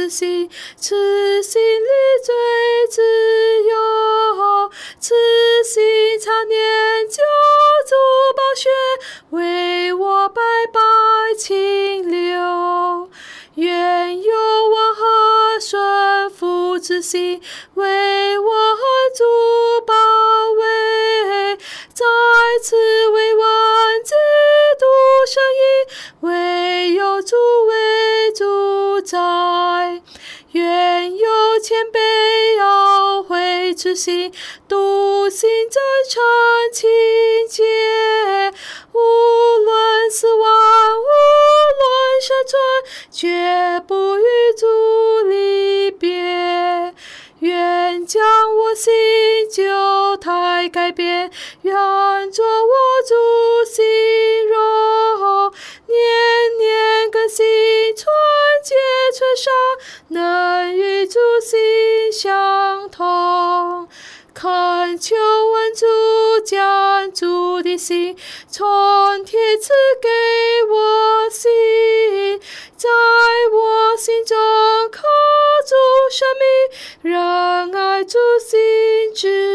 之心，此心里最自由，此心常念救主宝血，为我白白清流。愿有温和顺服之心，为我主保卫，在此慰问基督声音，唯有主为主宰。愿有谦卑懊悔之心，笃信真诚清洁，无论死亡，无论生存，绝不与主离别。愿将我心旧态改变，愿做我主心容，年年更新，纯洁纯善，能与主心相同。恳求恩主将主的心从天赐给我心，在我心中刻主生命，热爱主心之